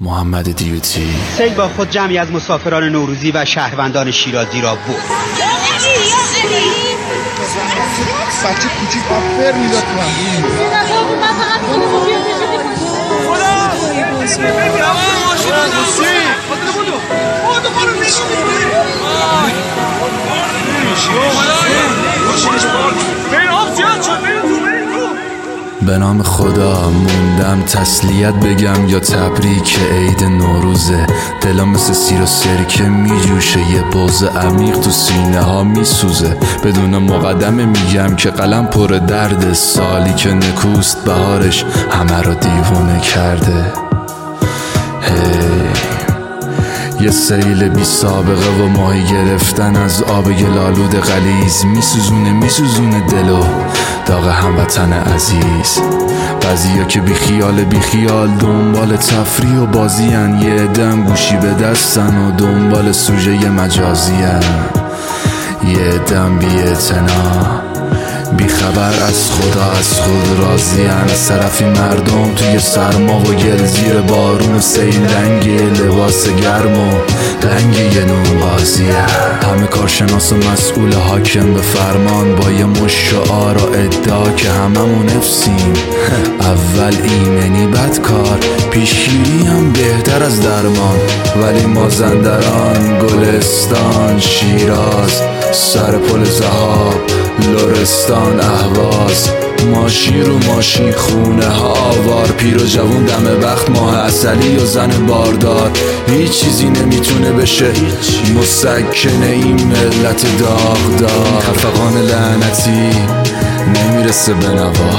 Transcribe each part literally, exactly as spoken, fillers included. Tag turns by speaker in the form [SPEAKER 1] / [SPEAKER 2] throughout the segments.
[SPEAKER 1] محمد دیوتی.
[SPEAKER 2] سیل با خود جمعی از مسافران نوروزی و شهروندان شیرازی را برد.
[SPEAKER 3] بچه کوچیک با فر میداد تو
[SPEAKER 1] به نام خدا موندم تسلیت بگم یا تبریک عید نوروزه. دلم مثل سیر و سرکه میجوشه، یه بغض عمیق تو سینه ها میسوزه. بدون مقدمه میگم که قلم پر درد، سالی که نکوست بهارش همه رو دیوونه کرده. هی یه سیل بی سابقه و ماهی گرفتن از آب گلالود غلیظ میسوزونه میسوزونه دلو داغ هموطن عزیز. بعضیا که بی خیال بی خیال دنبال تفریح و بازیان، یه دم گوشی به دستن و دنبال سوژه مجازیان، یه دم بی اعتنا بی خبر از خدا از خود راضیان. طرفی مردم توی سرما و گل زیر بارون و سیل لنگ لباس گرم و لنگ یه نون بازیان. همه کارشناس و مسئول حاکم به فرمان با یه مش شعار و ادعا که هممون افسیم. اول ایمنی بد کار، پیشگیری هم بهتر از درمان. ولی مازندران، گلستان، شیراز، سر پل ذهاب، لرستان، اهواز، ماشی رو ماشین، خونه ها آوار، پیر و جوون دم بخت، ماه عسلی و زن باردار. هیچ چیزی نمیتونه بشه مسکن این ملت داغدار. خفقان لعنتی نمیرسه به نوا،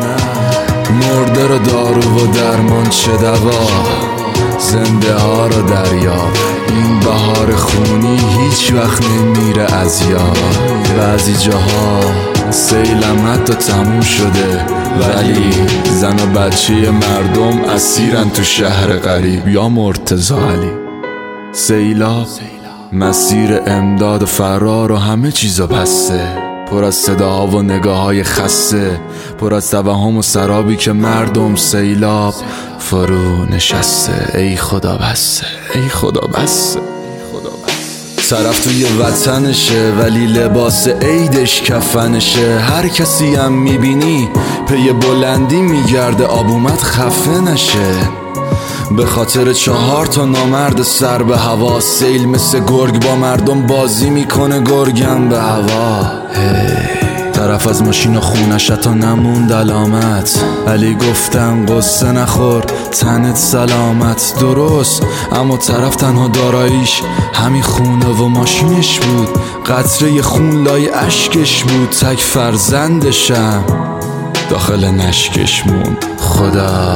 [SPEAKER 1] مرده رو دارو و درمان چه دوا. زنده ها رو دریاب، این بهار خونی هیچ وقت نمیره از یاد. بعضی جاها سیلم حتی تموم شده، ولی زن و بچه مردم اسیرن تو شهر غریب یا مرتضی علی. سیلاب مسیر امداد و فرار و همه چیزا بسته، پر از صداها و نگاه های خسته، پر از توهم و سرابی که مردم سیلاب فرو نشسته. ای خدا بسته، ای خدا بسته. طرف توی وطنشه ولی لباس عیدش کفنشه. هر کسی هم میبینی پی بلندی میگرده، آب اومد خفه نشه. به خاطر چهار تا نامرد سر به هوا، سیل مثل گرگ با مردم بازی میکنه گرگم به هوا. hey. طرف از ماشین و خونش تا نموند علامت، علی گفتم قصه نخور تنت سلامت. درست، اما طرف تنها داراییش همین خونه و ماشینش بود، قطره خون لای اشکش بود. تک فرزندشم داخل نشکش موند. خدا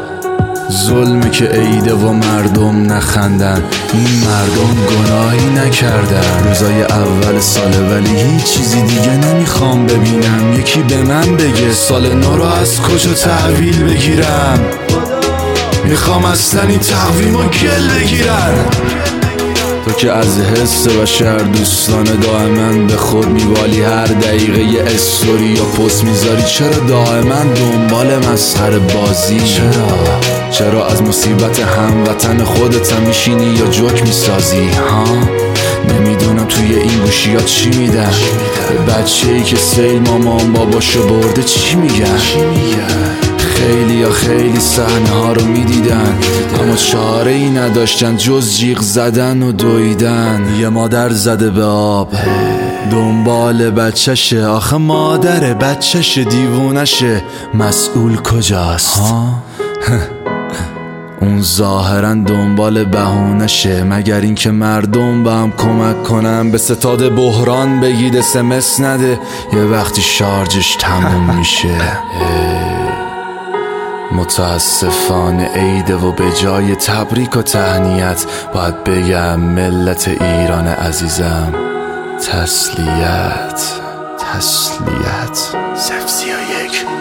[SPEAKER 1] ظلمی که عیده و مردم نخندن، این مردم گناهی نکردن. روزای اول ساله ولی هیچ چیزی دیگه نمیخوام ببینم. یکی به من بگه سال نو رو از کجا تحویل بگیرم. میخوام اصلا این تقویم و گل بگیرم. تو که از حس بشر دوستانه دائما به خود میوالی، هر دقیقه یه استوری یا پست میذاری. چرا دائما دنبال مسخره بازی؟ چرا چرا از مصیبت هموطن خودت هم میشینی یا جوک میسازی؟ ها نمیدونم توی این گوشیات چی میدن. بچه ای که سیل مامان باباشو برده چی میگن؟ خیلی یا خیلی صحنه ها رو میدیدن، اما چاره ای نداشتن جز جیغ زدن و دویدن. یه مادر زده به آب دنبال بچشه، آخه مادر بچشه دیوونشه، مسئول کجاست؟ ها؟ اون ظاهرا دنبال بهونشه، مگر اینکه مردم با هم کمک کنن به ستاد بحران بگید اسمس نده یه وقتی شارژش تموم میشه. متاسفانه عیده و به جای تبریک و تهنیت باید بگم ملت ایران عزیزم تسلیت تسلیت. صفر سی و یک